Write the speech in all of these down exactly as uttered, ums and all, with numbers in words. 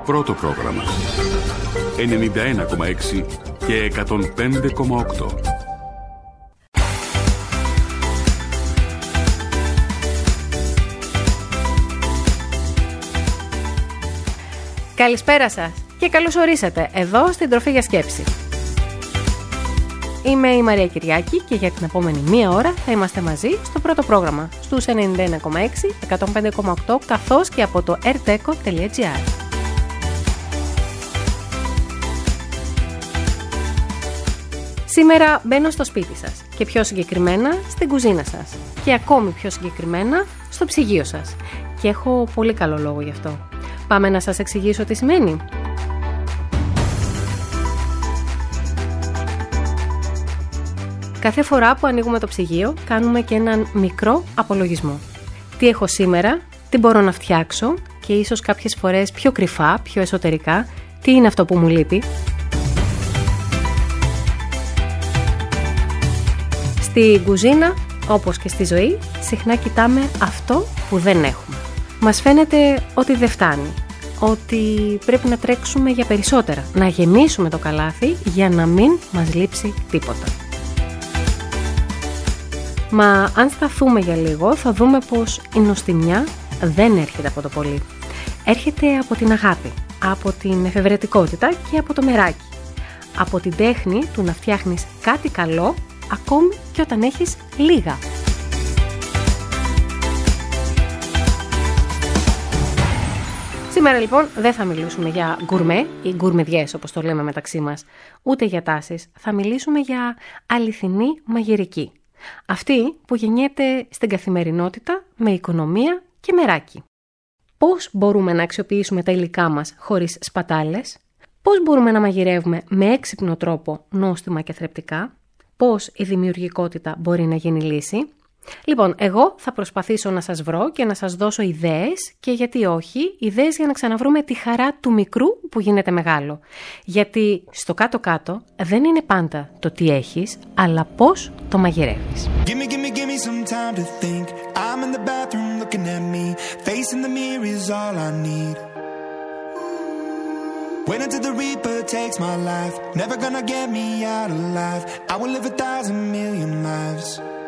Πρώτο πρόγραμμα. ενενήντα ένα κόμμα έξι και εκατόν πέντε κόμμα οκτώ. Καλησπέρα σας και καλώς ορίσατε εδώ στην Τροφή για Σκέψη. Είμαι η Μαρία Κυριάκη και για την επόμενη μία ώρα θα είμαστε μαζί στο πρώτο πρόγραμμα στους ενενήντα ένα κόμμα έξι, εκατόν πέντε κόμμα οκτώ καθώς και από το erteco τελεία gr. Σήμερα μπαίνω στο σπίτι σας και πιο συγκεκριμένα στην κουζίνα σας και ακόμη πιο συγκεκριμένα στο ψυγείο σας και έχω πολύ καλό λόγο γι' αυτό. Πάμε να σας εξηγήσω τι σημαίνει. Κάθε φορά που ανοίγουμε το ψυγείο κάνουμε και έναν μικρό απολογισμό. Τι έχω σήμερα, τι μπορώ να φτιάξω και ίσως κάποιες φορές πιο κρυφά, πιο εσωτερικά, τι είναι αυτό που μου λείπει. Στην κουζίνα, όπως και στη ζωή, συχνά κοιτάμε αυτό που δεν έχουμε. Μας φαίνεται ότι δεν φτάνει, ότι πρέπει να τρέξουμε για περισσότερα, να γεμίσουμε το καλάθι για να μην μας λείψει τίποτα. Μα αν σταθούμε για λίγο θα δούμε πως η νοστιμιά δεν έρχεται από το πολύ. Έρχεται από την αγάπη, από την εφευρετικότητα και από το μεράκι. Από την τέχνη του να φτιάχνεις κάτι καλό ακόμη και όταν έχεις λίγα. Σήμερα λοιπόν δεν θα μιλήσουμε για γκουρμέ ή γκουρμεδιές όπως το λέμε μεταξύ μας, ούτε για τάσεις. Θα μιλήσουμε για αληθινή μαγειρική. Αυτή που γεννιέται στην καθημερινότητα με οικονομία και μεράκι. Πώς μπορούμε να αξιοποιήσουμε τα υλικά μας χωρίς σπατάλες? Πώς μπορούμε να μαγειρεύουμε με έξυπνο τρόπο νόστιμα και θρεπτικά? Πώς η δημιουργικότητα μπορεί να γίνει λύση? Λοιπόν, εγώ θα προσπαθήσω να σας βρω και να σας δώσω ιδέες και γιατί όχι, ιδέες για να ξαναβρούμε τη χαρά του μικρού που γίνεται μεγάλο. Γιατί στο κάτω-κάτω δεν είναι πάντα το τι έχεις, αλλά πώς το μαγειρεύεις. Wait until the reaper takes my life. Never gonna get me out alive. I will live a thousand million lives.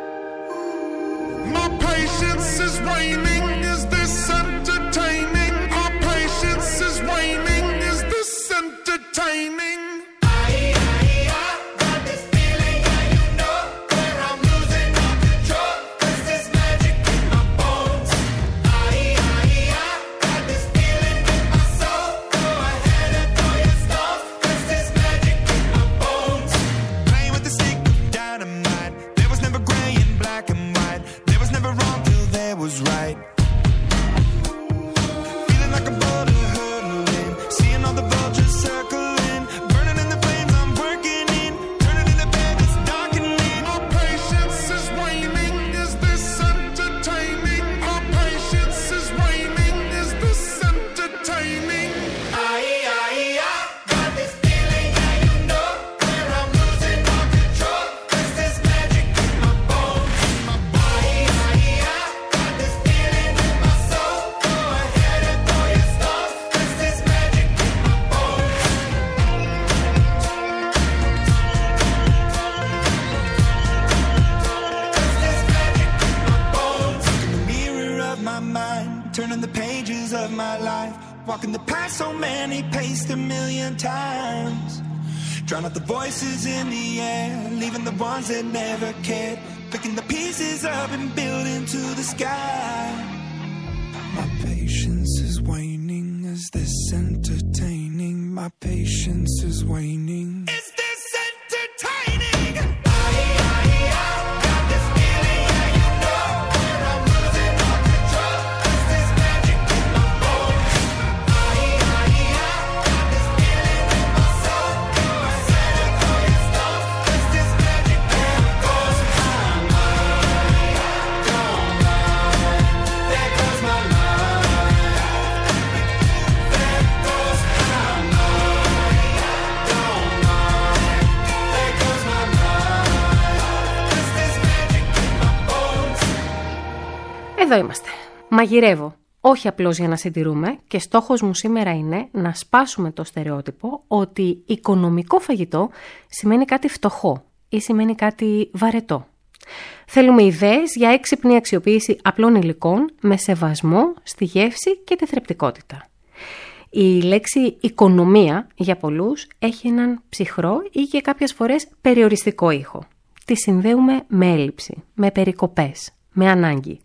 My patience is waning. Is this entertaining? My patience is waning. Is this entertaining? Drown out the voices in the air, leaving the ones that never cared. Picking the pieces up and building to the sky. My patience is waning. Is this entertaining? My patience is waning. Is this entertaining? Εδώ είμαστε. Μαγειρεύω. όχι απλώς για να συντηρούμε, και στόχος μου σήμερα είναι να σπάσουμε το στερεότυπο ότι οικονομικό φαγητό σημαίνει κάτι φτωχό ή σημαίνει κάτι βαρετό. Θέλουμε ιδέες για έξυπνη αξιοποίηση απλών υλικών με σεβασμό στη γεύση και τη θρεπτικότητα. Η λέξη οικονομία για πολλούς έχει έναν ψυχρό ή και κάποιες φορές περιοριστικό ήχο. Τη συνδέουμε με έλλειψη, με περικοπές, με ανάγκη.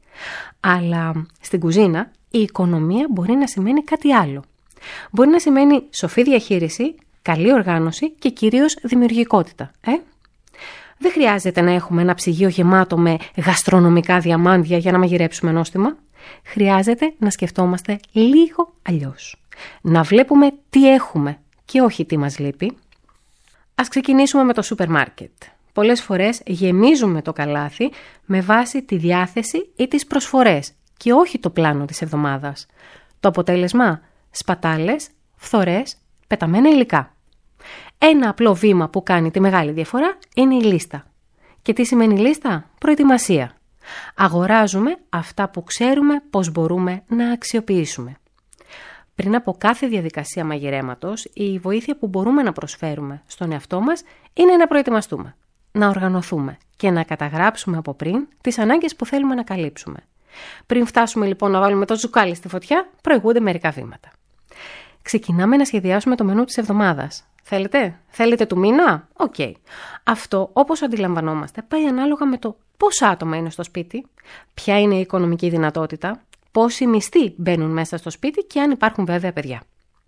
Αλλά στην κουζίνα η οικονομία μπορεί να σημαίνει κάτι άλλο. Μπορεί να σημαίνει σοφή διαχείριση, καλή οργάνωση και κυρίως δημιουργικότητα. Ε? Δεν χρειάζεται να έχουμε ένα ψυγείο γεμάτο με γαστρονομικά διαμάντια για να μαγειρέψουμε νόστιμα. Χρειάζεται να σκεφτόμαστε λίγο αλλιώς. Να βλέπουμε τι έχουμε και όχι τι μας λείπει. Ας ξεκινήσουμε με το σούπερ μάρκετ. Πολλές φορές γεμίζουμε το καλάθι με βάση τη διάθεση ή τις προσφορές και όχι το πλάνο της εβδομάδας. Το αποτέλεσμα: σπατάλες, φθορές, πεταμένα υλικά. Ένα απλό βήμα που κάνει τη μεγάλη διαφορά είναι η λίστα. Και τι σημαίνει λίστα? Προετοιμασία. Αγοράζουμε αυτά που ξέρουμε πως μπορούμε να αξιοποιήσουμε. Πριν από κάθε διαδικασία μαγειρέματος, η βοήθεια που μπορούμε να προσφέρουμε στον εαυτό μας είναι να προετοιμαστούμε, να οργανωθούμε και να καταγράψουμε από πριν τις ανάγκες που θέλουμε να καλύψουμε. Πριν φτάσουμε λοιπόν να βάλουμε το ζουκάλι στη φωτιά, προηγούνται μερικά βήματα. Ξεκινάμε να σχεδιάσουμε το μενού της εβδομάδας. Θέλετε? Θέλετε του μήνα? Οκ. Okay. Αυτό, όπως αντιλαμβανόμαστε, πάει ανάλογα με το πόσα άτομα είναι στο σπίτι, ποια είναι η οικονομική δυνατότητα, πόσοι μισθοί μπαίνουν μέσα στο σπίτι και αν υπάρχουν βέβαια παιδιά.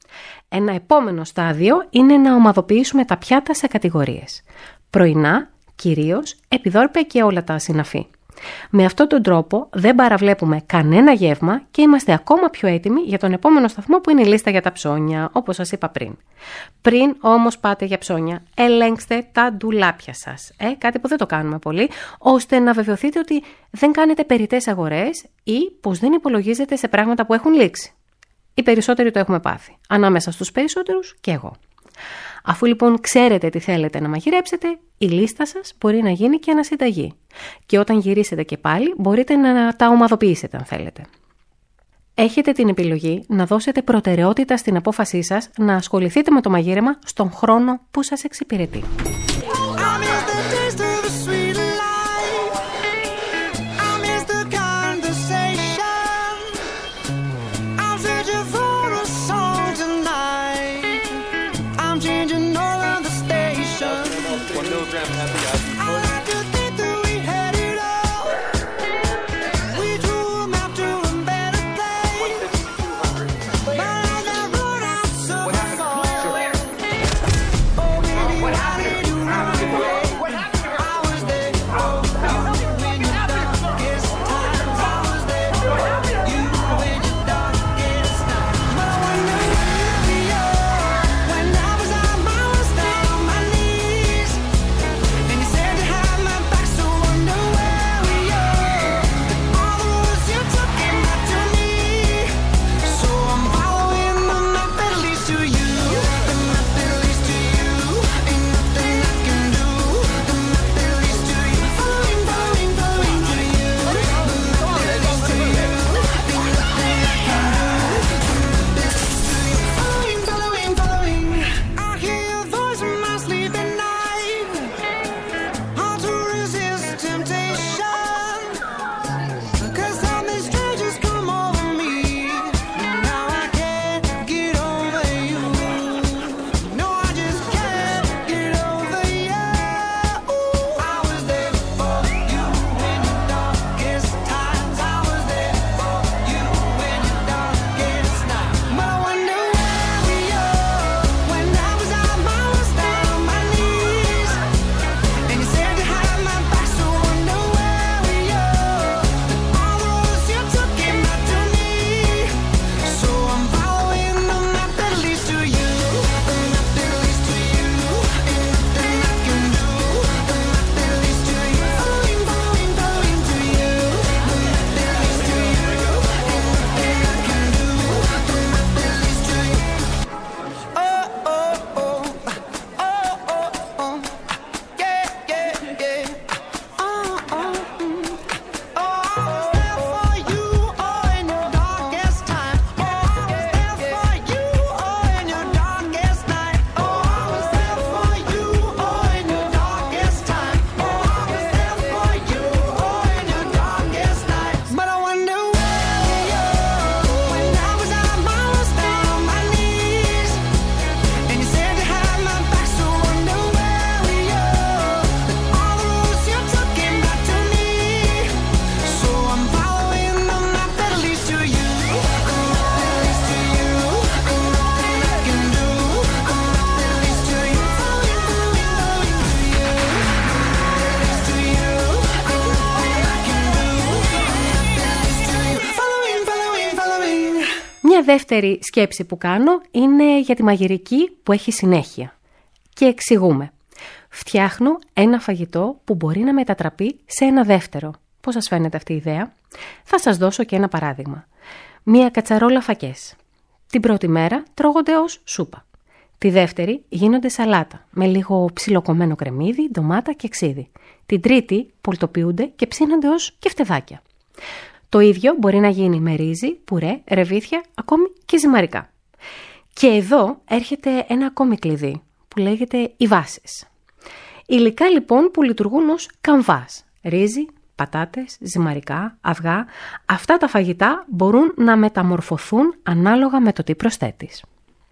Ένα επόμενο στάδιο είναι να ομαδοποιήσουμε τα πιάτα σε κατηγορίες. Πρωινά, κυρίως, επιδόρπια και όλα τα συναφή. Με αυτόν τον τρόπο δεν παραβλέπουμε κανένα γεύμα και είμαστε ακόμα πιο έτοιμοι για τον επόμενο σταθμό που είναι η λίστα για τα ψώνια, όπως σας είπα πριν. Πριν όμως πάτε για ψώνια, ελέγξτε τα ντουλάπια σας, ε, κάτι που δεν το κάνουμε πολύ, ώστε να βεβαιωθείτε ότι δεν κάνετε περιττές αγορές ή πως δεν υπολογίζετε σε πράγματα που έχουν λήξει. Οι περισσότεροι το έχουμε πάθει, ανάμεσα στους περισσότερους και εγώ. Αφού λοιπόν ξέρετε τι θέλετε να μαγειρέψετε, η λίστα σας μπορεί να γίνει και ανασυνταγή. Και όταν γυρίσετε και πάλι, μπορείτε να τα ομαδοποιήσετε αν θέλετε. Έχετε την επιλογή να δώσετε προτεραιότητα στην απόφασή σας να ασχοληθείτε με το μαγείρεμα στον χρόνο που σας εξυπηρετεί. And Μία δεύτερη σκέψη που κάνω είναι για τη μαγειρική που έχει συνέχεια. Και εξηγούμε. Φτιάχνω ένα φαγητό που μπορεί να μετατραπεί σε ένα δεύτερο. Πώς σας φαίνεται αυτή η ιδέα? Θα σας δώσω και ένα παράδειγμα. Μία κατσαρόλα φακές. Την πρώτη μέρα τρώγονται ως σούπα. Τη δεύτερη γίνονται σαλάτα με λίγο ψιλοκομμένο κρεμμύδι, ντομάτα και ξύδι. Την τρίτη πολτοποιούνται και ψήνονται ως κεφτεδάκια. Το ίδιο μπορεί να γίνει με ρύζι, πουρέ, ρεβίθια, ακόμη και ζυμαρικά. Και εδώ έρχεται ένα ακόμη κλειδί που λέγεται οι βάσεις. Υλικά λοιπόν που λειτουργούν ως καμβάς. Ρύζι, πατάτες, ζυμαρικά, αυγά. Αυτά τα φαγητά μπορούν να μεταμορφωθούν ανάλογα με το τι προσθέτεις.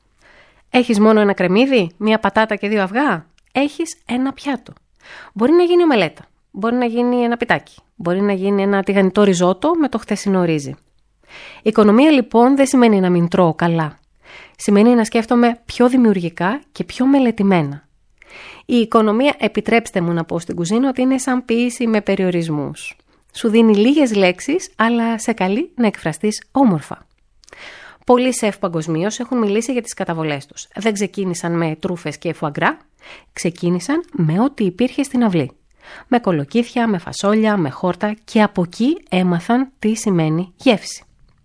Έχεις μόνο ένα κρεμμύδι, μία πατάτα και δύο αυγά? Έχεις ένα πιάτο. Μπορεί να γίνει ομελέτα, μπορεί να γίνει ένα πιτάκι, μπορεί να γίνει ένα τηγανιτό ριζότο με το χθεσινό ρύζι. Η οικονομία λοιπόν δεν σημαίνει να μην τρώω καλά. Σημαίνει να σκέφτομαι πιο δημιουργικά και πιο μελετημένα. Η οικονομία, επιτρέψτε μου να πω στην κουζίνα, ότι είναι σαν ποίηση με περιορισμούς. Σου δίνει λίγες λέξεις, αλλά σε καλεί να εκφραστείς όμορφα. Πολλοί σεφ παγκοσμίως έχουν μιλήσει για τις καταβολές τους. Δεν ξεκίνησαν με τρούφες και φουαγκρά, ξεκίνησαν με ό,τι υπήρχε στην αυλή. Με κολοκύθια, με φασόλια, με χόρτα και από εκεί έμαθαν τι σημαίνει γεύση.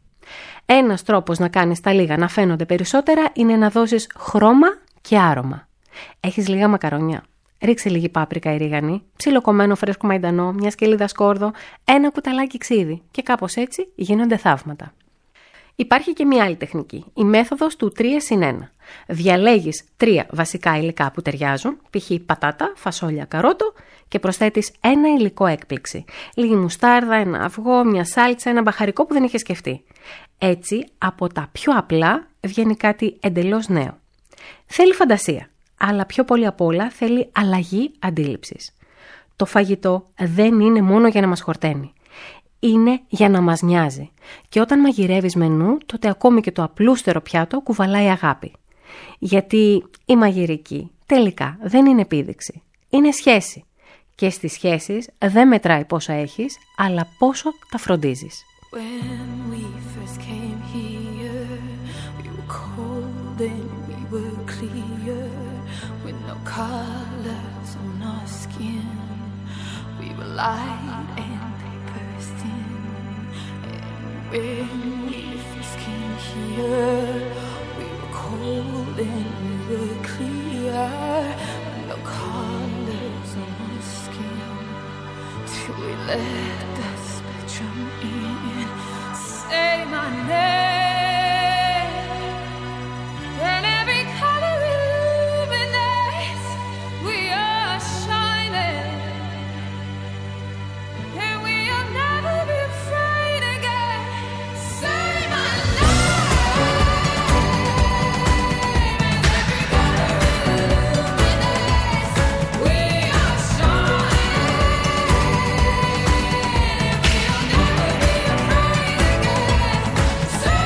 Ένας τρόπος να κάνεις τα λίγα να φαίνονται περισσότερα είναι να δώσεις χρώμα και άρωμα. Έχεις λίγα μακαρόνια? Ρίξε λίγη πάπρικα ή ρίγανη, ψιλοκομμένο φρέσκο μαϊντανό, μια σκελίδα σκόρδο, ένα κουταλάκι ξύδι και κάπως έτσι γίνονται θαύματα. Υπάρχει και μια άλλη τεχνική, η μέθοδος του τρία συν ένα. Διαλέγεις τρία βασικά υλικά που ταιριάζουν, π.χ. πατάτα, φασόλια, καρότο και προσθέτεις ένα υλικό έκπληξη. Λίγη μουστάρδα, ένα αυγό, μια σάλτσα, ένα μπαχαρικό που δεν είχες σκεφτεί. Έτσι, από τα πιο απλά βγαίνει κάτι εντελώς νέο. Θέλει φαντασία, αλλά πιο πολύ απ' όλα θέλει αλλαγή αντίληψης. Το φαγητό δεν είναι μόνο για να μας χορταίνει. Είναι για να μας νοιάζει. Και όταν μαγειρεύεις με νου, τότε ακόμη και το απλούστερο πιάτο κουβαλάει αγάπη. Γιατί η μαγειρική τελικά δεν είναι επίδειξη. Είναι σχέση. Και στις σχέσεις δεν μετράει πόσα έχεις, αλλά πόσο τα φροντίζεις. When we first came here, we were cold and we were clear, with no colors on our skin. We were light and they burst in. And when we first came here, we were cold and we were clear, with no colors on our skin. Till we let the spectrum in. Say my name, and every color illuminates. We are shining, and we'll never be afraid again. Say my name, and every color illuminates. We are shining, and we'll never be afraid again. Say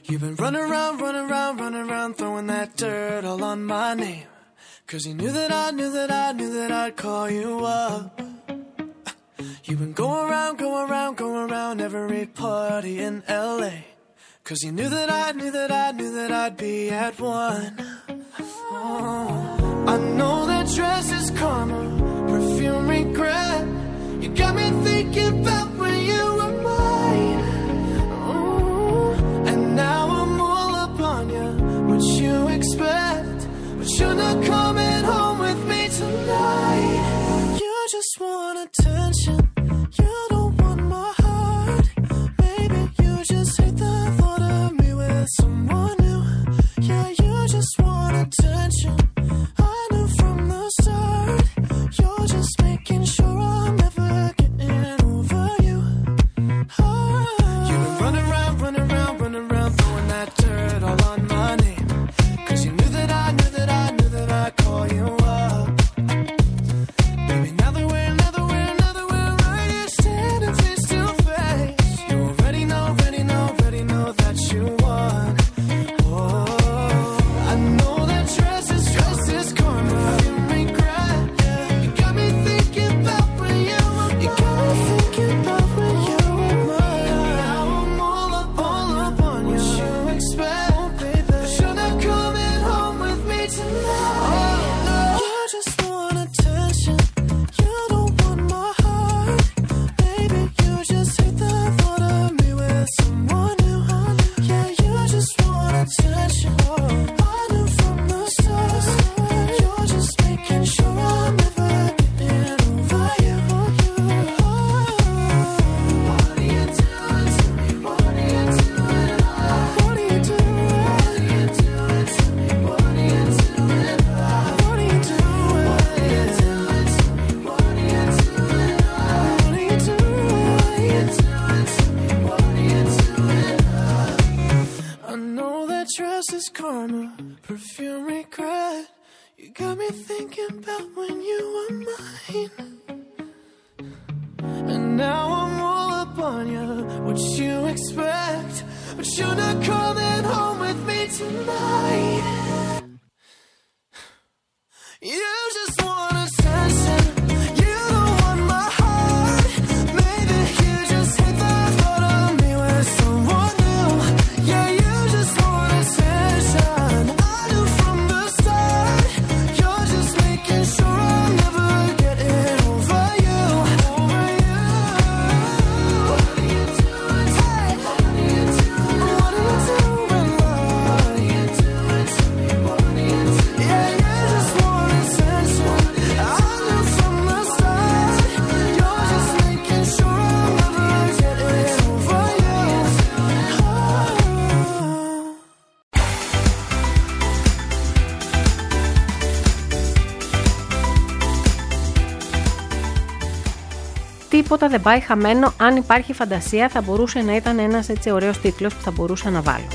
You've been running around, running around, running around, throwing that dirt all on my name. Cause you knew that I knew that I knew that I'd call you up. You've been going around, going around, going around every party in L A. Cause you knew that I knew that I knew that I'd be at one. Oh, I know that dress is karma, perfume regret. You got me thinking about when you were mine. Oh, and now I'm all up on you. What you expect? But you're not coming home with me tonight. You just want attention. You don't want my heart. Maybe you just hate the thought of me with someone new. Yeah, you just want attention. I knew from the start. You're just making sure I'm never getting over you. Oh. You've been running around, running around, running around, throwing that dirt all on my name. Cause you knew that I knew that I knew that I'd call you up. Baby, now that we're, now that we're, now that we're right here standing face to face, you already know, already know, already know that you won. Oh, I know that dress is, dress is karma, you regret. You got me thinking about when you were mine. You got me thinking about when you were mine. Now I'm all up, all up on you. What you expect? Oh, baby, but you're not coming home with me tonight. Oh, no. You just want attention. You don't want my heart. Baby, you just hate the thought of me with someone new. Yeah, you just want attention. I knew from the start. You're just making sure I'm never getting over you. What are you doing to me? What are you doing? What are you doing? What are you doing to me? What are you doing? What are you doing? What are you doing to me? What are you doing? What are you doing? What are you doing to me? What are you doing? I know that dress is karma, perfume regret. You got me thinking about when you were mine. And now I'm all up on you. What you expect? But you're not coming home with me tonight. You just want attention. You don't want my heart. Maybe you just hate the thought of me with someone new. Yeah, you just want attention. I knew from the start. You're just making sure I'm never getting over you. Over you. What are you doing? Hey, what are you doing? What are you doing? What are you doing to me? What are you doing? Yeah, you just want attention. I knew from the start. You're just making sure I'm never getting over you. Oh. Τίποτα δεν πάει χαμένο. Αν υπάρχει φαντασία, θα μπορούσε να ήταν ένας έτσι ωραίος τίτλος που θα μπορούσα να βάλω.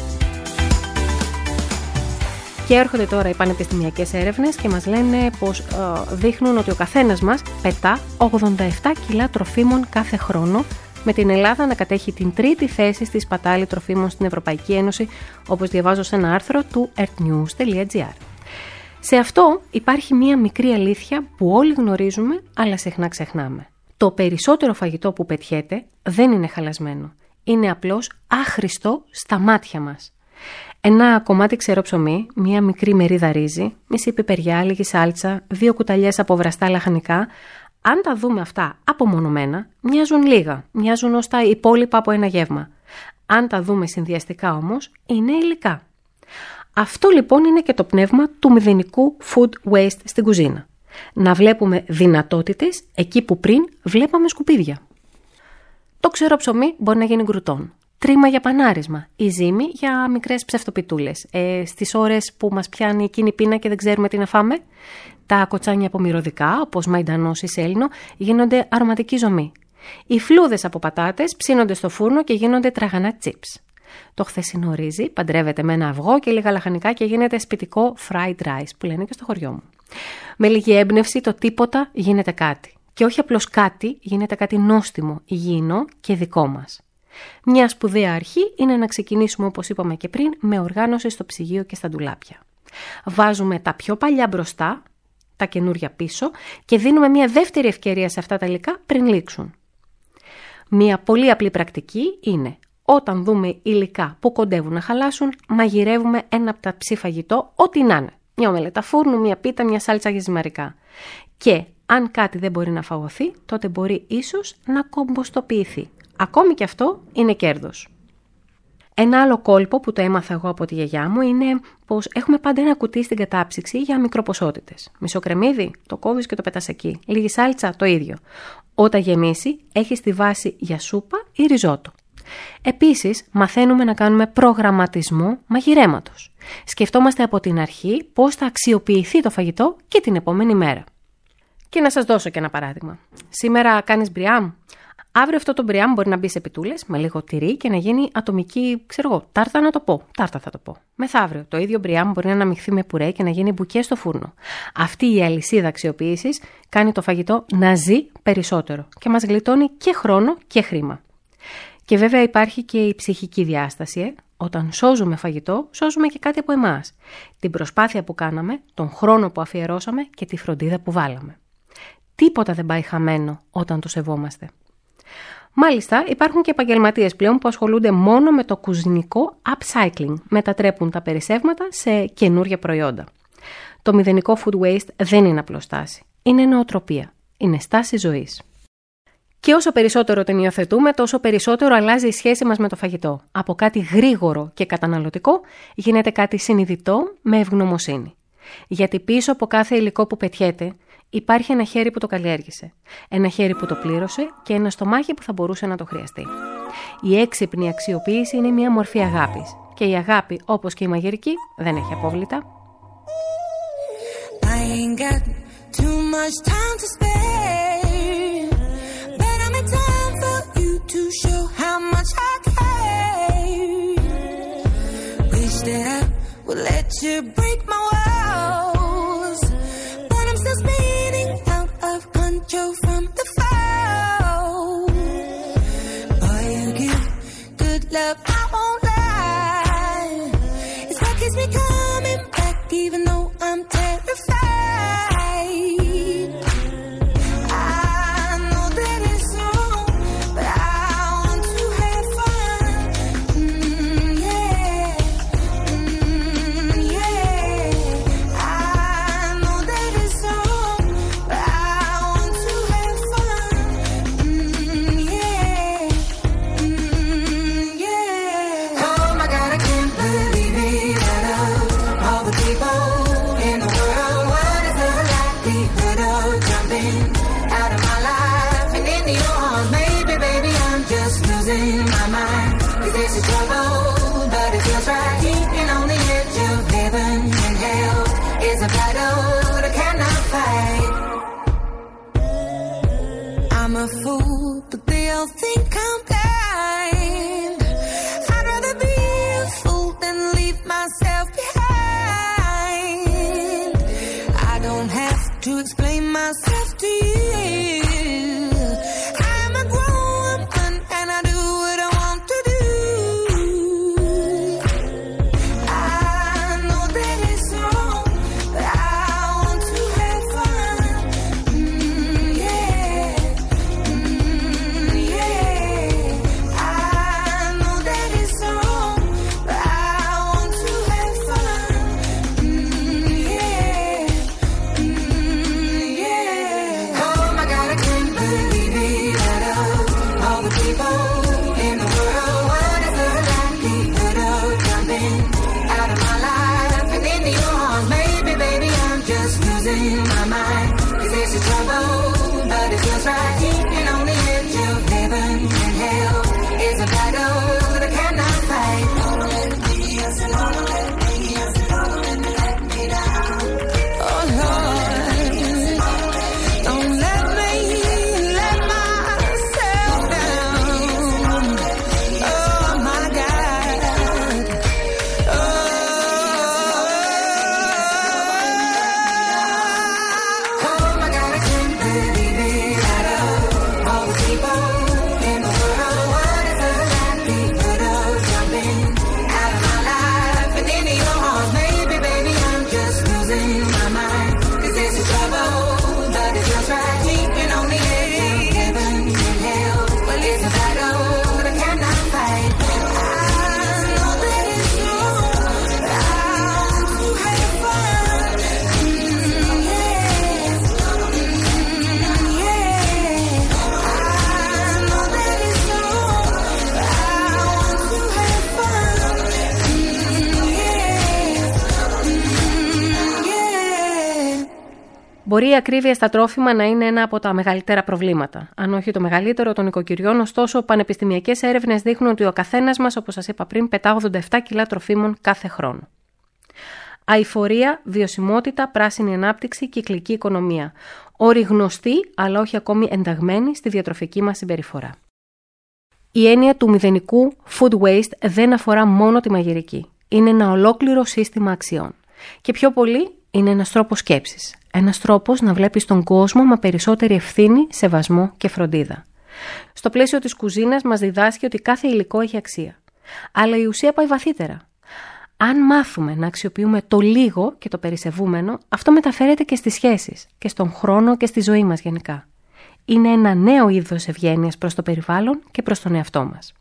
Και έρχονται τώρα οι πανεπιστημιακές έρευνες και μας λένε πως ε, δείχνουν ότι ο καθένας μας πετά ογδόντα επτά κιλά τροφίμων κάθε χρόνο, με την Ελλάδα να κατέχει την τρίτη θέση στη σπατάλη τροφίμων στην Ευρωπαϊκή Ένωση, όπως διαβάζω σε ένα άρθρο του earthnews τελεία gr. Σε αυτό υπάρχει μία μικρή αλήθεια που όλοι γνωρίζουμε, αλλά συχνά ξεχνάμε. Το περισσότερο φαγητό που πετιέται δεν είναι χαλασμένο. Είναι απλώς άχρηστο στα μάτια μας. Ένα κομμάτι ξερό ψωμί, μία μικρή μερίδα ρύζι, μισή πιπεριά, λίγη σάλτσα, δύο κουταλιές από βραστά λαχανικά. Αν τα δούμε αυτά απομονωμένα, μοιάζουν λίγα, μοιάζουν ως τα υπόλοιπα από ένα γεύμα. Αν τα δούμε συνδυαστικά όμως, είναι υλικά. Αυτό λοιπόν είναι και το πνεύμα του μηδενικού food waste στην κουζίνα. Να βλέπουμε δυνατότητες εκεί που πριν βλέπαμε σκουπίδια. Το ξερό ψωμί μπορεί να γίνει γκρουτόν. Τρίμα για πανάρισμα. Η ζύμη για μικρές ψευτοπιτούλες. Ε, στις ώρες που μας πιάνει εκείνη η πείνα και δεν ξέρουμε τι να φάμε, τα κοτσάνια από μυρωδικά, όπως μαϊντανός ή σέλινο, γίνονται αρωματική ζωμή. Οι φλούδες από πατάτες ψήνονται στο φούρνο και γίνονται τραγανά chips. Το χθεσινό ρύζι παντρεύεται με ένα αυγό και λίγα λαχανικά και γίνεται σπιτικό fried rice, που λένε και στο χωριό μου. Με λίγη έμπνευση το τίποτα γίνεται κάτι. Και όχι απλώς κάτι, γίνεται κάτι νόστιμο, υγιεινό και δικό μας. Μια σπουδαία αρχή είναι να ξεκινήσουμε, όπως είπαμε και πριν, με οργάνωση στο ψυγείο και στα ντουλάπια. Βάζουμε τα πιο παλιά μπροστά, τα καινούρια πίσω και δίνουμε μια δεύτερη ευκαιρία σε αυτά τα υλικά πριν λήξουν. Μια πολύ απλή πρακτική είναι όταν δούμε υλικά που κοντεύουν να χαλάσουν, μαγειρεύουμε ένα από τα ψηφαγητό, ό,τι να είναι. Μια ομελέτα φούρνου, μια πίτα, μια σάλτσα για ζυμαρικά. Και αν κάτι δεν μπορεί να φαγωθεί, τότε μπορεί ίσως να κομποστοποιηθεί. Ακόμη και αυτό είναι κέρδος. Ένα άλλο κόλπο που το έμαθα εγώ από τη γιαγιά μου είναι πως έχουμε πάντα ένα κουτί στην κατάψυξη για μικροποσότητες. Μισό κρεμμύδι, το κόβεις και το πετάς εκεί. Λίγη σάλτσα, το ίδιο. Όταν γεμίσει, έχεις τη βάση για σούπα ή ριζότο. Επίσης, μαθαίνουμε να κάνουμε προγραμματισμό μαγειρέματος. Σκεφτόμαστε από την αρχή πώς θα αξιοποιηθεί το φαγητό και την επόμενη μέρα. Και να σας δώσω και ένα παράδειγμα. Σήμερα κάνεις μπριάμ. Αύριο αυτό το μπριάμ μπορεί να μπει σε πιτούλες με λίγο τυρί και να γίνει ατομική, ξέρω εγώ, τάρτα να το πω. Τάρτα θα το πω. Μεθαύριο το ίδιο μπριάμ μπορεί να αναμειχθεί με πουρέ και να γίνει μπουκέ στο φούρνο. Αυτή η αλυσίδα αξιοποίησης κάνει το φαγητό να ζει περισσότερο και μας γλιτώνει και χρόνο και χρήμα. Και βέβαια υπάρχει και η ψυχική διάσταση. Ε? Όταν σώζουμε φαγητό, σώζουμε και κάτι από εμάς. Την προσπάθεια που κάναμε, τον χρόνο που αφιερώσαμε και τη φροντίδα που βάλαμε. Τίποτα δεν πάει χαμένο όταν το σεβόμαστε. Μάλιστα, υπάρχουν και επαγγελματίες πλέον που ασχολούνται μόνο με το κουζινικό upcycling. Μετατρέπουν τα περισσεύματα σε καινούργια προϊόντα. Το μηδενικό food waste δεν είναι απλώς στάση. Είναι νοοτροπία. Είναι στάση ζωής. Και όσο περισσότερο την υιοθετούμε, τόσο περισσότερο αλλάζει η σχέση μας με το φαγητό. Από κάτι γρήγορο και καταναλωτικό γίνεται κάτι συνειδητό με ευγνωμοσύνη. Γιατί πίσω από κάθε υλικό που πετιέται υπάρχει ένα χέρι που το καλλιέργησε, ένα χέρι που το πλήρωσε και ένα στομάχι που θα μπορούσε να το χρειαστεί. Η έξυπνη αξιοποίηση είναι μια μορφή αγάπης. Και η αγάπη, όπως και η μαγειρική, δεν έχει απόβλητα. From the fall, boy, you give good love, I won't lie. It's what keeps me coming back, even though I'm terrified. I know that it's wrong, but I want to have fun. Mm, yeah, mm, yeah. I know that it's wrong, but I want to have Μπορεί η ακρίβεια στα τρόφιμα να είναι ένα από τα μεγαλύτερα προβλήματα. Αν όχι το μεγαλύτερο των οικοκυριών, ωστόσο, πανεπιστημιακές έρευνες δείχνουν ότι ο καθένας μας, όπως σας είπα πριν, πετά ογδόντα επτά κιλά τροφίμων κάθε χρόνο. Αειφορία, βιωσιμότητα, πράσινη ανάπτυξη, κυκλική οικονομία. Όροι γνωστοί, αλλά όχι ακόμη ενταγμένοι στη διατροφική μας συμπεριφορά. Η έννοια του μηδενικού food waste δεν αφορά μόνο τη μαγειρική. Είναι ένα ολόκληρο σύστημα αξιών. Και πιο πολύ είναι ένας τρόπος σκέψης. Ένας τρόπος να βλέπεις τον κόσμο με περισσότερη ευθύνη, σεβασμό και φροντίδα. Στο πλαίσιο της κουζίνας μας διδάσκει ότι κάθε υλικό έχει αξία. Αλλά η ουσία πάει βαθύτερα. Αν μάθουμε να αξιοποιούμε το λίγο και το περισεβούμενο, αυτό μεταφέρεται και στις σχέσεις και στον χρόνο και στη ζωή μας γενικά. Είναι ένα νέο είδος ευγένειας προς το περιβάλλον και προς τον εαυτό μας.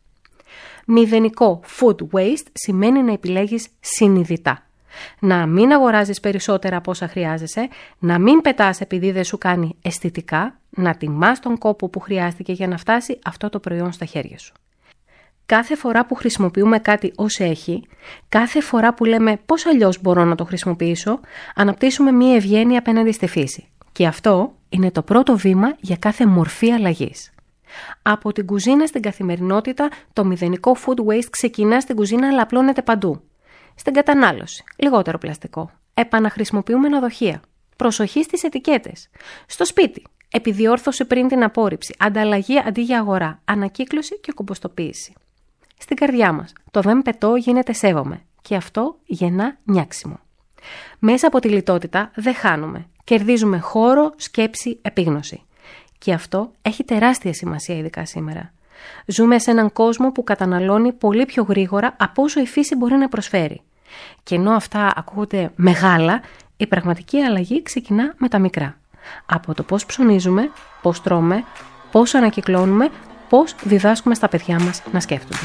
Μηδενικό food waste σημαίνει να επιλέγεις συνειδητά. Να μην αγοράζεις περισσότερα από όσα χρειάζεσαι, να μην πετάς επειδή δεν σου κάνει αισθητικά, να τιμάς τον κόπο που χρειάστηκε για να φτάσει αυτό το προϊόν στα χέρια σου. Κάθε φορά που χρησιμοποιούμε κάτι ως έχει, κάθε φορά που λέμε πώς αλλιώς μπορώ να το χρησιμοποιήσω, αναπτύσσουμε μία ευγένεια απέναντι στη φύση. Και αυτό είναι το πρώτο βήμα για κάθε μορφή αλλαγής. Από την κουζίνα στην καθημερινότητα, το μηδενικό food waste ξεκινά στην κουζίνα αλλά απλώνεται παντού. Στην κατανάλωση, λιγότερο πλαστικό. Επαναχρησιμοποιούμενα δοχεία. Προσοχή στις ετικέτες. Στο σπίτι, επιδιόρθωση πριν την απόρριψη. Ανταλλαγή αντί για αγορά. Ανακύκλωση και κομποστοποίηση. Στην καρδιά μας, το δεν πετώ γίνεται σέβομαι. Και αυτό γεννά νιάξιμο. Μέσα από τη λιτότητα δεν χάνουμε. Κερδίζουμε χώρο, σκέψη, επίγνωση. Και αυτό έχει τεράστια σημασία ειδικά σήμερα. Ζούμε σε έναν κόσμο που καταναλώνει πολύ πιο γρήγορα από όσο η φύση μπορεί να προσφέρει. Και ενώ αυτά ακούγονται μεγάλα, η πραγματική αλλαγή ξεκινά με τα μικρά. Από το πώς ψωνίζουμε, πώς τρώμε, πώς ανακυκλώνουμε, πώς διδάσκουμε στα παιδιά μας να σκέφτονται.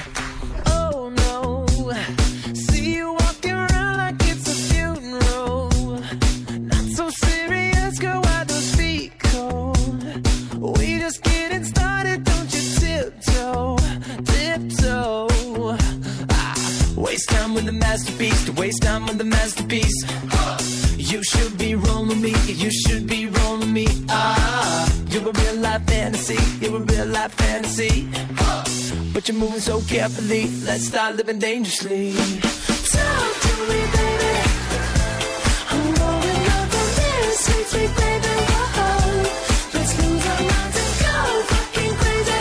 Waste time with the masterpiece, to waste time with the masterpiece. You should be rolling me, you should be rolling me. Ah, you're a real life fantasy, you're a real life fantasy. But you're moving so carefully, let's start living dangerously. Talk to me, baby. I'm rolling up on this, sweet, sweet baby. Whoa, let's lose our minds and go fucking crazy.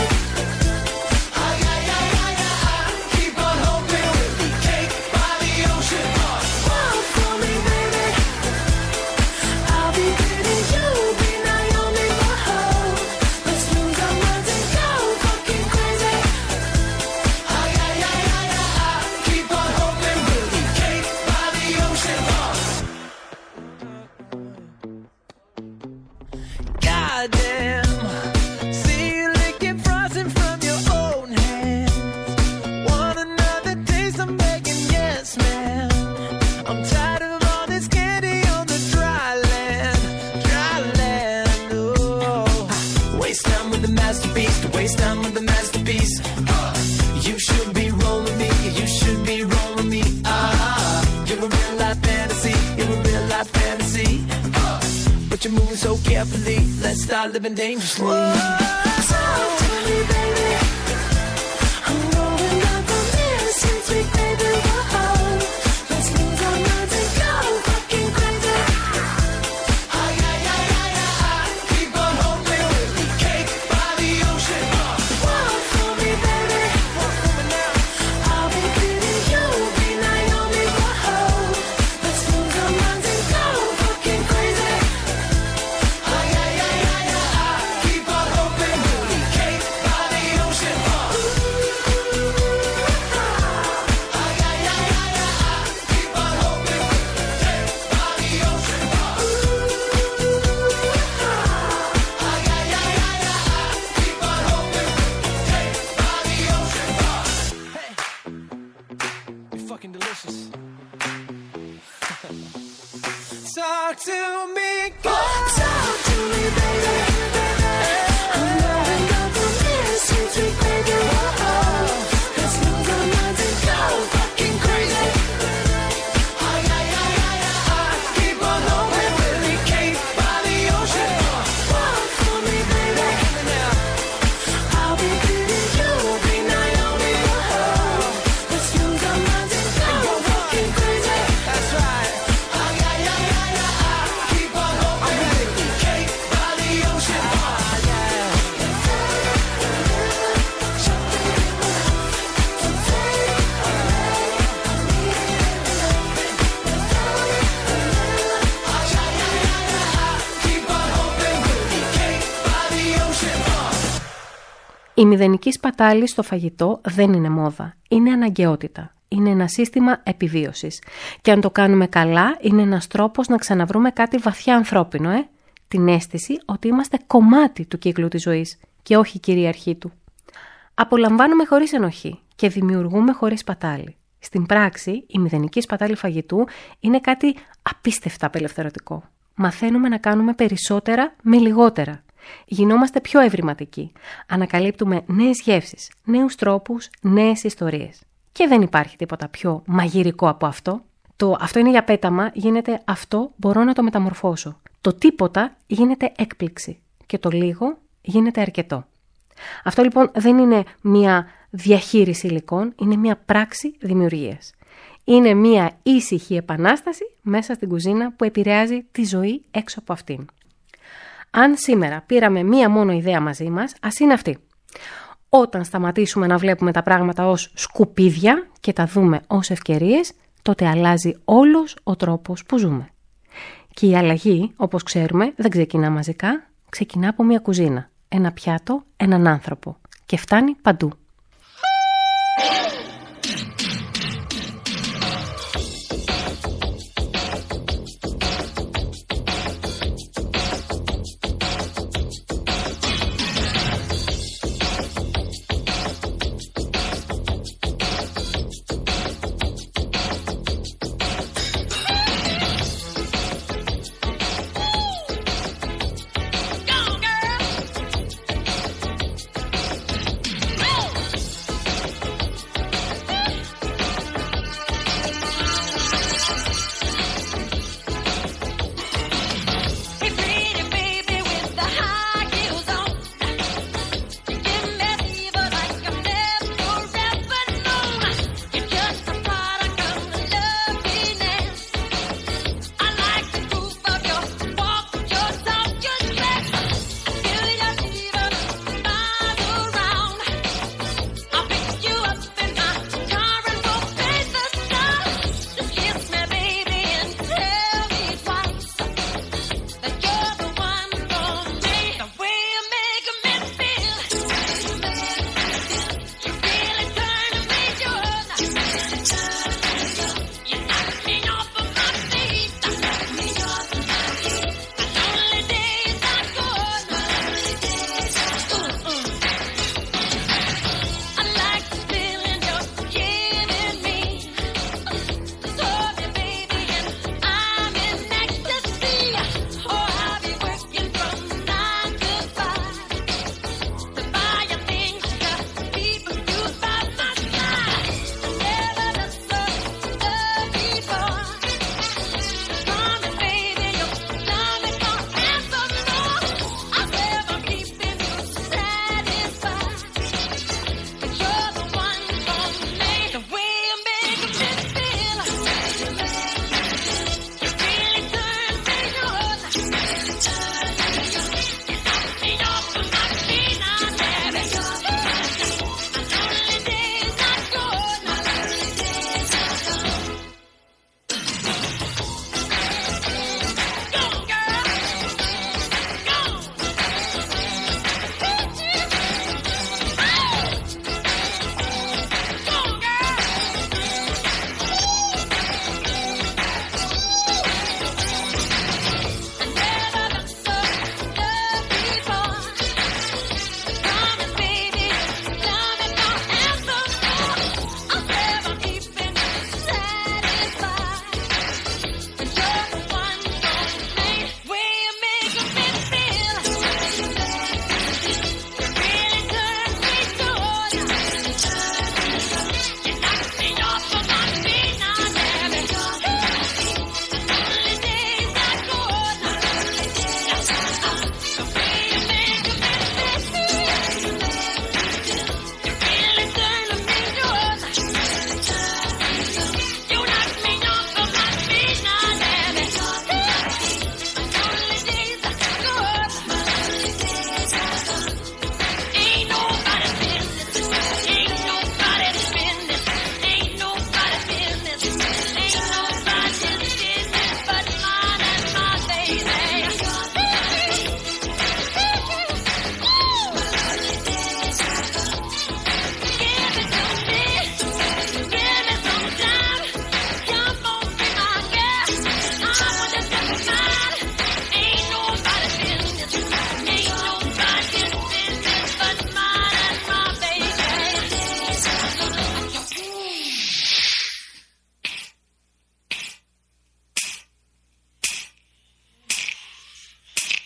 You're moving so carefully, let's start living dangerously. Whoa, talk to me, baby. I'm rolling up on this, sweet, sweet baby. Whoa, let's lose our minds and go fucking crazy. Ay, ay, ay, ay, ay, keep on hoping we'll be cake by the ocean. Walk for me, baby. Walk for me now. I'll be pretty, you'll be Naomi. Whoa, let's lose our minds and go fucking crazy. Talk to me, girl. Talk to me, baby. I'm rolling up on this, sweet, sweet baby. Whoa, let's lose our minds and go fucking crazy. Ay, ay, ay, ay, ay, keep on hoping we'll be cake by the ocean. Η μηδενική σπατάλη στο φαγητό δεν είναι μόδα, είναι αναγκαιότητα. Είναι ένα σύστημα επιβίωσης. Και αν το κάνουμε καλά, είναι ένας τρόπος να ξαναβρούμε κάτι βαθιά ανθρώπινο, ε? Την αίσθηση ότι είμαστε κομμάτι του κύκλου της ζωής και όχι κυρίαρχή του. Απολαμβάνουμε χωρίς ενοχή και δημιουργούμε χωρίς σπατάλη. Στην πράξη, η μηδενική σπατάλη φαγητού είναι κάτι απίστευτα απελευθερωτικό. Μαθαίνουμε να κάνουμε περισσότερα με λιγότερα. Γινόμαστε πιο ευρηματικοί. Ανακαλύπτουμε νέες γεύσεις, νέους τρόπους, νέες ιστορίες. Και δεν υπάρχει τίποτα πιο μαγειρικό από αυτό. Το αυτό είναι για πέταμα γίνεται αυτό μπορώ να το μεταμορφώσω. Το τίποτα γίνεται έκπληξη και το λίγο γίνεται αρκετό. Αυτό λοιπόν δεν είναι μια διαχείριση υλικών, είναι μια πράξη δημιουργίας. Είναι μια ήσυχη επανάσταση μέσα στην κουζίνα που επηρεάζει τη ζωή έξω από αυτήν. Αν σήμερα πήραμε μία μόνο ιδέα μαζί μας, ας είναι αυτή. Όταν σταματήσουμε να βλέπουμε τα πράγματα ως σκουπίδια και τα δούμε ως ευκαιρίες, τότε αλλάζει όλος ο τρόπος που ζούμε. Και η αλλαγή, όπως ξέρουμε, δεν ξεκινά μαζικά, ξεκινά από μια κουζίνα, ένα πιάτο, έναν άνθρωπο και φτάνει παντού.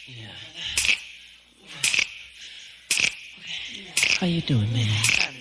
How you doing, man?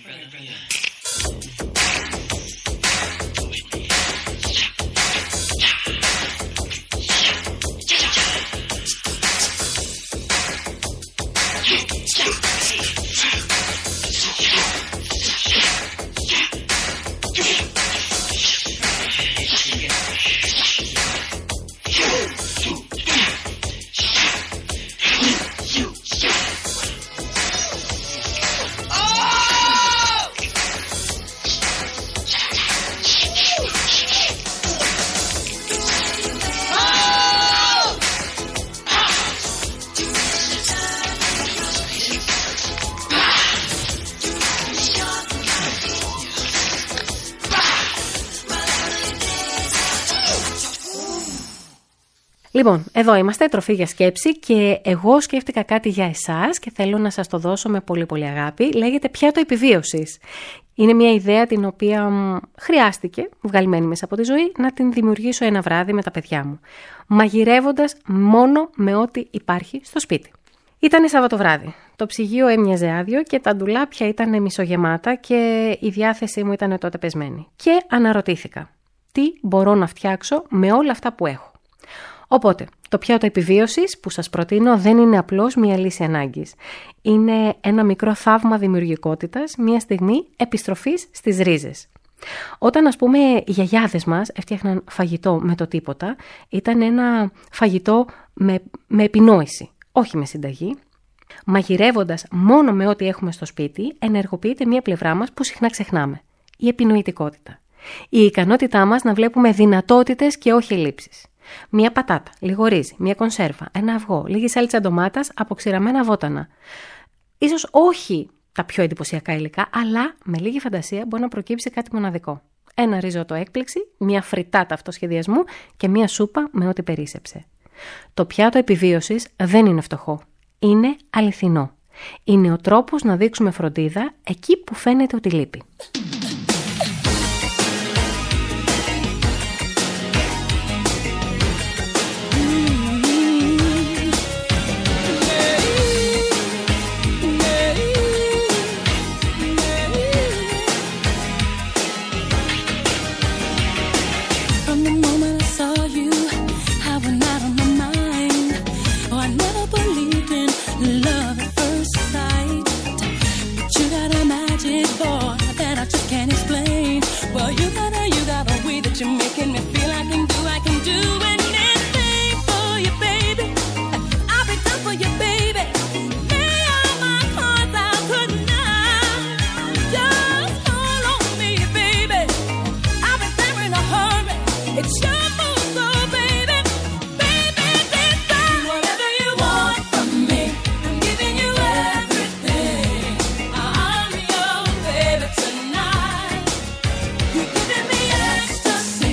Λοιπόν, εδώ είμαστε, τροφή για σκέψη και εγώ σκέφτηκα κάτι για εσάς και θέλω να σας το δώσω με πολύ πολύ αγάπη. Λέγεται πιάτο επιβίωσης. Είναι μια ιδέα την οποία χρειάστηκε, βγαλμένη μέσα από τη ζωή, να την δημιουργήσω ένα βράδυ με τα παιδιά μου. Μαγειρεύοντας μόνο με ό,τι υπάρχει στο σπίτι. Ήτανε Σαββατοβράδυ. Το ψυγείο έμοιαζε άδειο και τα ντουλάπια ήταν μισογεμάτα και η διάθεσή μου ήταν τότε πεσμένη. Και αναρωτήθηκα, τι μπορώ να φτιάξω με όλα αυτά που έχω. Οπότε, το πιάτο επιβίωσης που σας προτείνω δεν είναι απλώς μια λύση ανάγκης. Είναι ένα μικρό θαύμα δημιουργικότητας, μια στιγμή επιστροφής στις ρίζες. Όταν, ας πούμε, οι γιαγιάδες μας έφτιαχναν φαγητό με το τίποτα, ήταν ένα φαγητό με, με επινόηση, όχι με συνταγή. Μαγειρεύοντας μόνο με ό,τι έχουμε στο σπίτι, ενεργοποιείται μια πλευρά μας που συχνά ξεχνάμε. Η επινοητικότητα. Η ικανότητά μας να βλέπουμε δυνατότητες και όχι ελλείψεις. Μία πατάτα, λίγο ρύζι, μία κονσέρβα, ένα αυγό, λίγη σάλτσα ντομάτας, αποξηραμένα βότανα. Ίσως όχι τα πιο εντυπωσιακά υλικά, αλλά με λίγη φαντασία μπορεί να προκύψει κάτι μοναδικό. Ένα ριζότο έκπληξη, μία φριτάτα αυτοσχεδιασμού και μία σούπα με ό,τι περίσσεψε. Το πιάτο επιβίωσης δεν είναι φτωχό. Είναι αληθινό. Είναι ο τρόπος να δείξουμε φροντίδα εκεί που φαίνεται ότι λείπει. You're making me feel I can do, I can do anything for you, baby. I'll be done for you, baby. Lay all my cards out tonight. Just call on me, baby. I'll be there in a hurry. It's your move, so baby, baby, decide whatever you want from me. I'm giving you everything. I'm your baby tonight. You're giving me extra.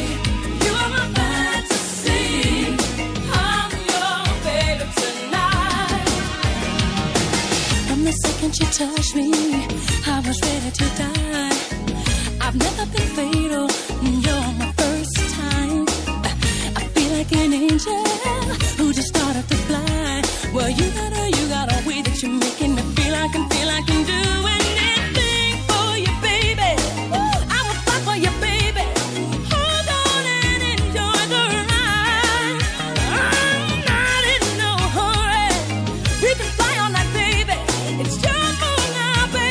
You touched me, I was ready to die. I've never been fatal, you're my first time. I feel like an angel who just started to fly. Well, you got a, you got a way that you're making me feel I can feel I can do anything for you, baby. I will fight for you, baby. Hold on and enjoy the ride. I'm not in no hurry. We can fly all night, baby. It's just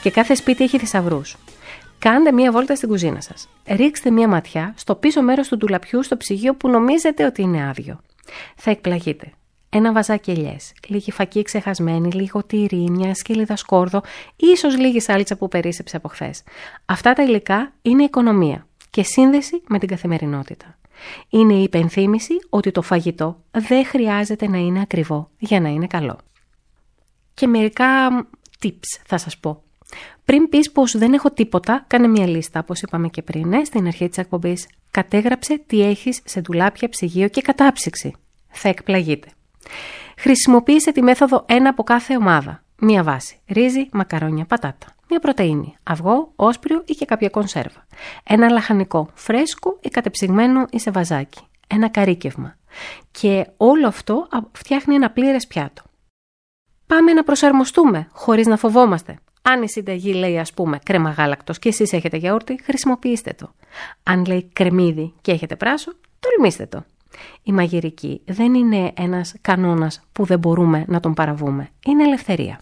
και κάθε σπίτι έχει θησαυρούς. Κάντε μία βόλτα στην κουζίνα σας. Ρίξτε μία ματιά στο πίσω μέρος του ντουλαπιού στο ψυγείο που νομίζετε ότι είναι άδειο. Θα εκπλαγείτε. Ένα βαζάκι ελιές, λίγη φακή ξεχασμένη, λίγο τυρί, μια σκύλιδα σκόρδο, ίσως λίγη σάλτσα που περίσσεψε από χθες. Αυτά τα υλικά είναι οικονομία και σύνδεση με την καθημερινότητα. Είναι η υπενθύμηση ότι το φαγητό δεν χρειάζεται να είναι ακριβό για να είναι καλό. Και μερικά tips θα σας πω. Πριν πεις πως δεν έχω τίποτα, κάνε μια λίστα, όπως είπαμε και πριν, ε, στην αρχή της εκπομπής. Κατέγραψε τι έχεις σε ντουλάπια, ψυγείο και κατάψυξη. Θα εκπλαγείτε. Χρησιμοποίησε τη μέθοδο ένα από κάθε ομάδα. Μία βάση. Ρύζι, μακαρόνια, πατάτα. Μία πρωτεΐνη. Αυγό, όσπριο ή και κάποια κονσέρβα. Ένα λαχανικό, φρέσκο ή κατεψυγμένο ή σε βαζάκι. Ένα καρύκευμα. Και όλο αυτό φτιάχνει ένα πλήρες πιάτο. Πάμε να προσαρμοστούμε, χωρίς να φοβόμαστε. Αν η συνταγή λέει, ας πούμε, κρέμα γάλακτος και εσείς έχετε γιαούρτι, χρησιμοποιήστε το. Αν λέει κρεμμύδι και έχετε πράσο, τολμήστε το. Η μαγειρική δεν είναι ένας κανόνας που δεν μπορούμε να τον παραβούμε. Είναι ελευθερία.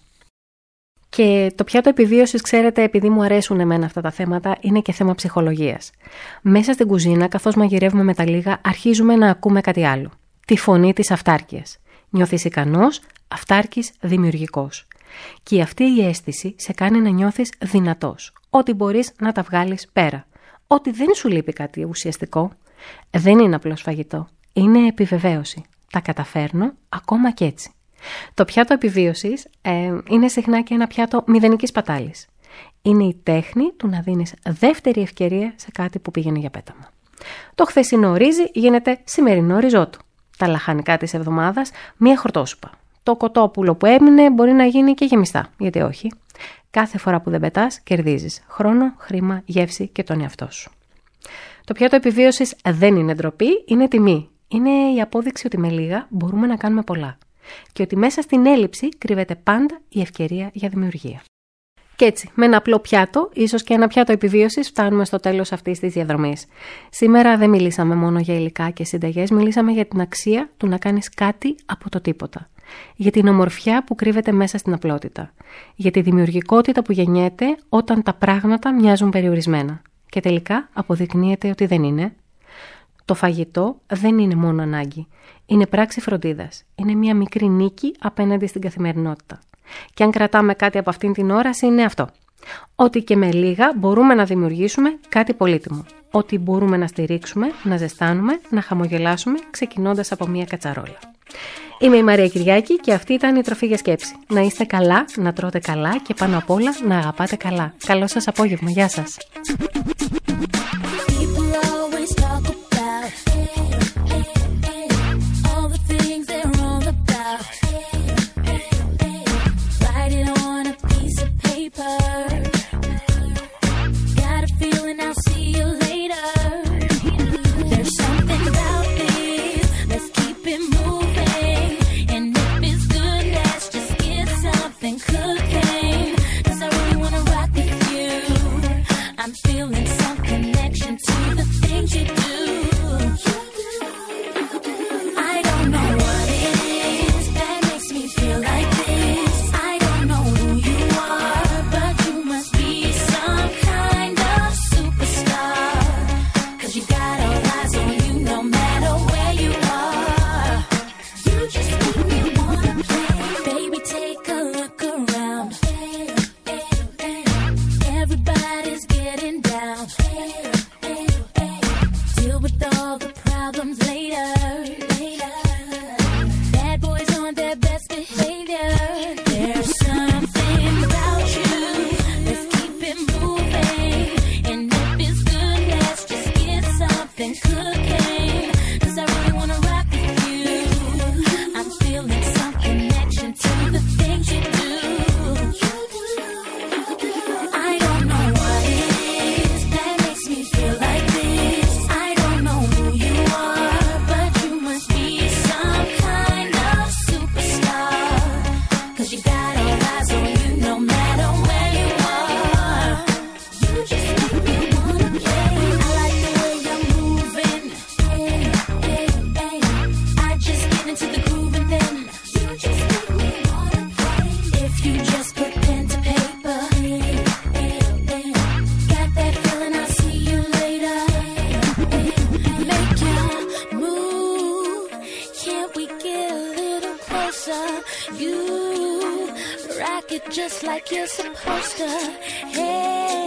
Και το πιάτο επιβίωσης, ξέρετε, επειδή μου αρέσουν εμένα αυτά τα θέματα, είναι και θέμα ψυχολογίας. Μέσα στην κουζίνα, καθώς μαγειρεύουμε με τα λίγα, αρχίζουμε να ακούμε κάτι άλλο. Τη φωνή της αυτάρκειας. Νιώθεις ικανός, αυτάρκης, δημιουργικός. Και αυτή η αίσθηση σε κάνει να νιώθεις δυνατός. Ότι μπορείς να τα βγάλεις πέρα. Ότι δεν σου λείπει κάτι ουσιαστικό. Δεν είναι απλώς φαγητό. Είναι επιβεβαίωση. Τα καταφέρνω ακόμα και έτσι. Το πιάτο επιβίωσης ε, είναι συχνά και ένα πιάτο μηδενικής πατάλης. Είναι η τέχνη του να δίνεις δεύτερη ευκαιρία σε κάτι που πήγαινε για πέταμα. Το χθεσινό ρύζι γίνεται σημερινό ριζότο. Τα λαχανικά της εβδομάδας μία χορτόσουπα. Το κοτόπουλο που έμεινε μπορεί να γίνει και γεμιστά, γιατί όχι. Κάθε φορά που δεν πετάς, κερδίζεις χρόνο, χρήμα, γεύση και τον εαυτό σου. Το πιάτο επιβίωσης δεν είναι ντροπή, είναι τιμή. Είναι η απόδειξη ότι με λίγα μπορούμε να κάνουμε πολλά. Και ότι μέσα στην έλλειψη κρύβεται πάντα η ευκαιρία για δημιουργία. Και έτσι, με ένα απλό πιάτο, ίσως και ένα πιάτο επιβίωσης, φτάνουμε στο τέλος αυτής της διαδρομής. Σήμερα δεν μιλήσαμε μόνο για υλικά και συνταγές, μιλήσαμε για την αξία του να κάνεις κάτι από το τίποτα. Για την ομορφιά που κρύβεται μέσα στην απλότητα. Για τη δημιουργικότητα που γεννιέται όταν τα πράγματα μοιάζουν περιορισμένα. Και τελικά αποδεικνύεται ότι δεν είναι. Το φαγητό δεν είναι μόνο ανάγκη. Είναι πράξη φροντίδας. Είναι μια μικρή νίκη απέναντι στην καθημερινότητα. Και αν κρατάμε κάτι από αυτήν την όραση, είναι αυτό. Ότι και με λίγα μπορούμε να δημιουργήσουμε κάτι πολύτιμο. Ότι μπορούμε να στηρίξουμε, να ζεστάνουμε, να χαμογελάσουμε, ξεκινώντας από μια κατσαρόλα. Είμαι η Μαρία Κυριάκη και αυτή ήταν η Τροφή για Σκέψη. Να είστε καλά, να τρώτε καλά και πάνω απ' όλα να αγαπάτε καλά. Καλό σας απόγευμα. Γεια σας. You rock it just like you're supposed to. Hey.